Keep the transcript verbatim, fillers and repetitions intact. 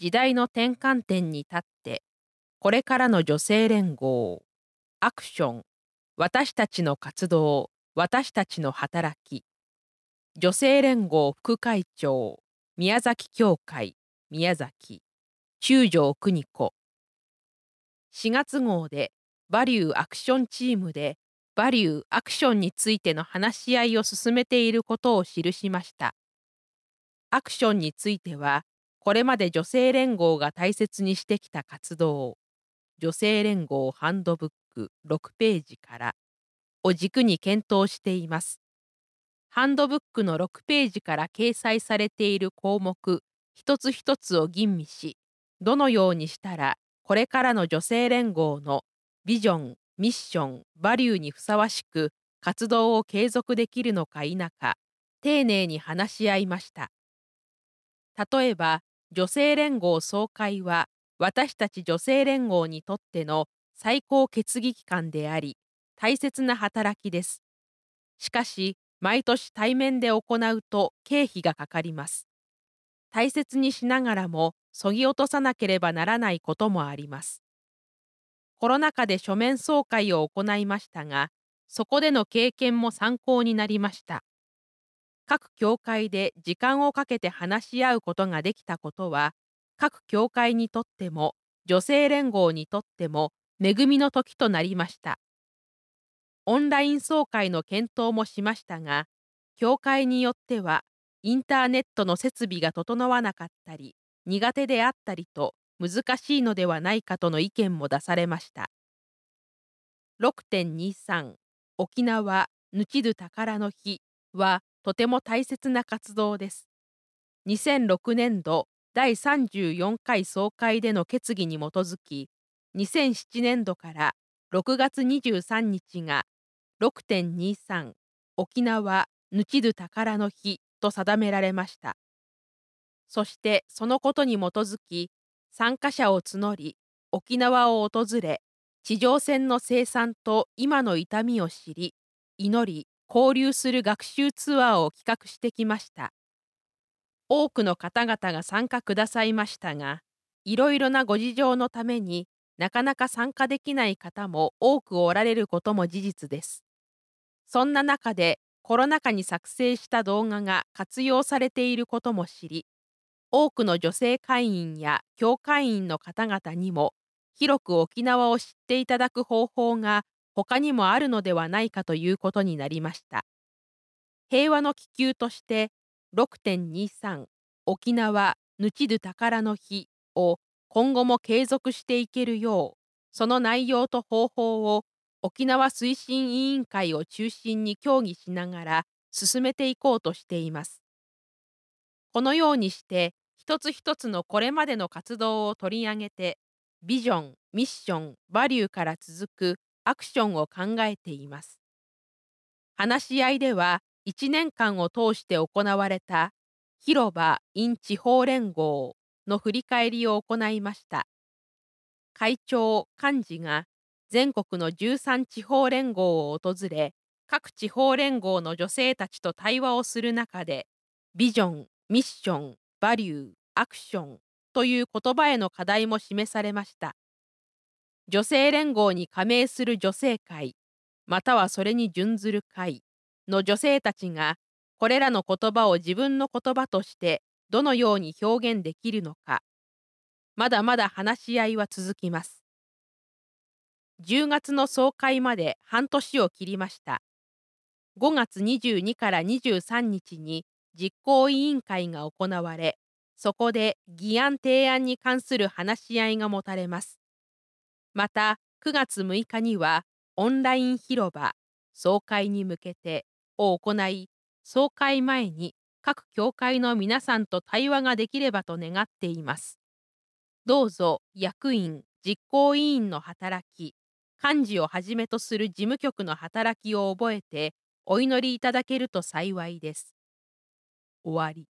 時代の転換点に立って、これからの女性連合、アクション、私たちの活動、私たちの働き、女性連合副会長、宮崎協会、宮崎、中条邦子。しがつ号で、バリューアクションチームで、バリューアクションについての話し合いを進めていることを記しました。アクションについては、これまで女性連合が大切にしてきた活動、女性連合ハンドブックろくページからを軸に検討しています。ハンドブックのろくページから掲載されている項目一つ一つを吟味し、どのようにしたらこれからの女性連合のビジョン、ミッション、バリューにふさわしく活動を継続できるのか否か、丁寧に話し合いました。例えば、女性連合総会は、私たち女性連合にとっての最高決議機関であり、大切な働きです。しかし、毎年対面で行うと経費がかかります。大切にしながらも、そぎ落とさなければならないこともあります。コロナ禍で書面総会を行いましたが、そこでの経験も参考になりました。各教会で時間をかけて話し合うことができたことは、各教会にとっても女性連合にとっても恵みの時となりました。オンライン総会の検討もしましたが、教会によってはインターネットの設備が整わなかったり、苦手であったりと難しいのではないかとの意見も出されました。ろくてんにじゅうさん 沖縄ぬちど宝の日はとても大切な活動です。にせんろくねんどだいさんじゅうよんかい総会での決議に基づき、にせんななねんどからろくがつにじゅうさんにちが ろくてんにじゅうさん 沖縄ぬちど宝の日と定められました。そしてそのことに基づき、参加者を募り、沖縄を訪れ、地上戦の凄惨と今の痛みを知り、祈り、交流する学習ツアーを企画してきました。多くの方々が参加くださいましたが、いろいろなご事情のためになかなか参加できない方も多くおられることも事実です。そんな中でコロナ禍に作成した動画が活用されていることも知り、多くの女性会員や教会員の方々にも広く沖縄を知っていただく方法が他にもあるのではないかということになりました。平和の気球としてろくてんにじゅうさん沖縄ぬちど宝の日を今後も継続していけるよう、その内容と方法を沖縄推進委員会を中心に協議しながら進めていこうとしています。このようにして一つ一つのこれまでの活動を取り上げて、ビジョン、ミッション、バリューから続くアクションを考えています。話し合いではいちねんかんを通して行われた広場 in 地方連合の振り返りを行いました。会長、幹事が全国のじゅうさん地方連合を訪れ、各地方連合の女性たちと対話をする中で、ビジョン、ミッション、バリュー、アクションという言葉への課題も示されました。女性連合に加盟する女性会、またはそれに準ずる会の女性たちが、これらの言葉を自分の言葉としてどのように表現できるのか、まだまだ話し合いは続きます。じゅうがつの総会まで半年を切りました。ごがつにじゅうにからにじゅうさんにちに実行委員会が行われ、そこで議案提案に関する話し合いが持たれます。またくがつむいかにはオンライン広場総会に向けてを行い、総会前に各教会の皆さんと対話ができればと願っています。どうぞ役員、実行委員の働き、幹事をはじめとする事務局の働きを覚えてお祈りいただけると幸いです。終わり。